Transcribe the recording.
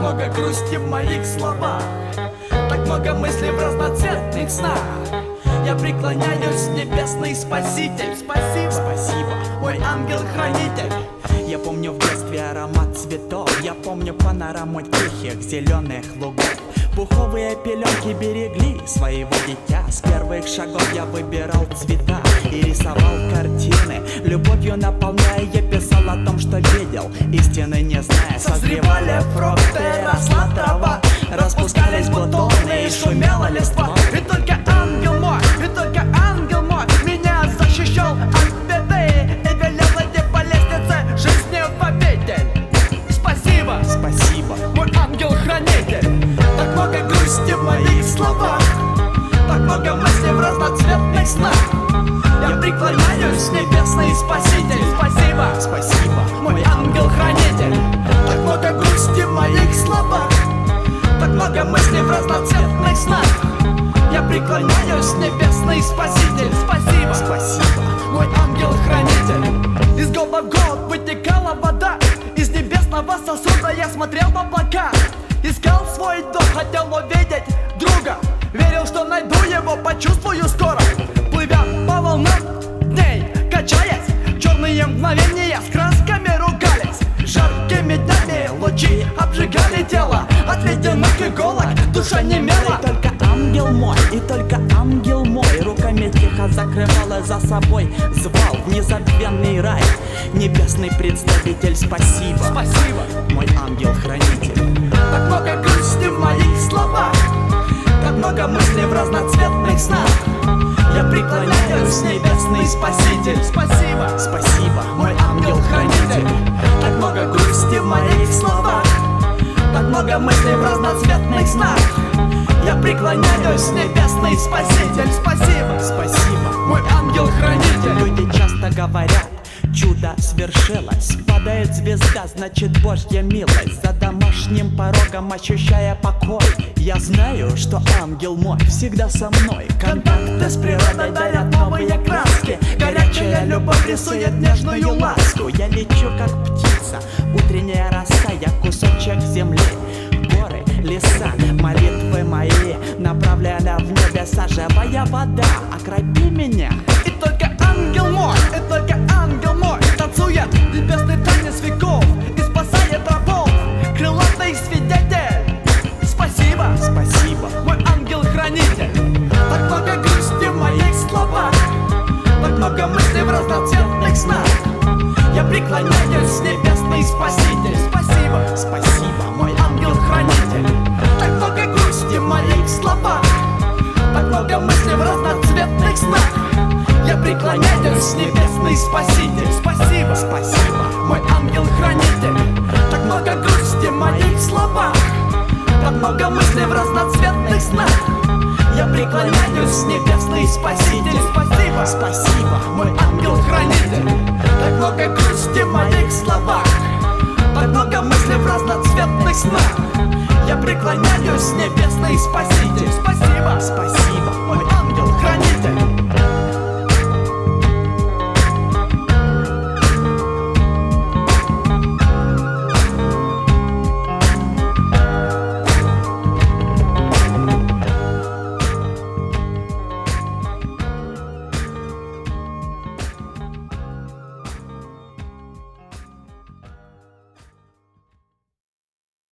много грусти в моих словах, так много мыслей в разноцветных снах. Я преклоняюсь, небесный спаситель. Спасибо, спасибо, мой ангел-хранитель. Я помню в детстве аромат цветов, я помню панораму тихих зеленых лугов. Пуховые пеленки берегли своего дитя. С первых шагов я выбирал цвета и рисовал картины, любовью наполняя, я писал о том, что видел, истины не зная. Созревали фрукты, росла трава, распускались бутоны и шумела листва. И только ангел мой, меня защищал от беды и велел идти по лестнице жизни в обитель. Спасибо, спасибо, мой ангел-хранитель. Так много грусти в моих словах, так много мыслей в разноцветных снах. Я преклоняюсь, небесный спаситель. Спасибо, спасибо, мой ангел-хранитель. Так много грусти в моих словах, так много мыслей в разноцветных снах. Я преклоняюсь, небесный спаситель. Спасибо, спасибо, мой ангел-хранитель. Из года в год вытекала вода, из небесного сосуда я смотрел в облака. Искал свой дом, хотел увидеть друга, верил, что найду его, почувствую скоро. Плывя по волнам дней, качаясь, черные мгновения с красками ругались. Жаркими днями лучи обжигали тело, от ледяных иголок душа немела. И только ангел мой руками тихо закрывал и за собой звал в незабвенный рай. Небесный представитель, спасибо, спасибо, мой ангел-хранитель. Так много грусти в моих словах, так много мыслей в разноцветных снах. Я преклоняюсь, небесный спаситель. Спасибо, спасибо, мой ангел-хранитель. Так много грусти в моих словах, так много мыслей в разноцветных снах. Я преклоняюсь, небесный спаситель. Спасибо, спасибо, мой ангел-хранитель. Люди часто говорят, чудо свершилось, падает звезда, значит Божья милость. За домашним порогом ощущая покой, я знаю, что ангел мой всегда со мной. Контакты с природой дарят новые краски, горячая любовь рисует нежную ласку. Я лечу как птица, утренняя роса, я кусочек земли. Горы, леса, молитвы мои направляя в небеса. Живая вода, окропи меня. И только ангел мой, танцует небесный танец веков и спасает рабов, крылатый свидетель. Спасибо, спасибо, мой ангел-хранитель. Так много грусти в моих словах, так много мыслей в разноцветных снах. Я преклоняюсь, небесный спаситель. Спасибо, спасибо, мой ангел-хранитель. Так много грусти в моих словах, так много мыслей в разноцветных снах. Я преклоняюсь, небесный спаситель. Спасибо, спасибо, мой ангел-хранитель. Так много грусти в моих словах, так много мыслей в разноцветных снах. Я преклоняюсь, небесный спаситель. Спасибо, спасибо, мой ангел-хранитель. Так много грусти в моих словах, так много мыслей в разноцветных снах. Я преклоняюсь, небесный спаситель.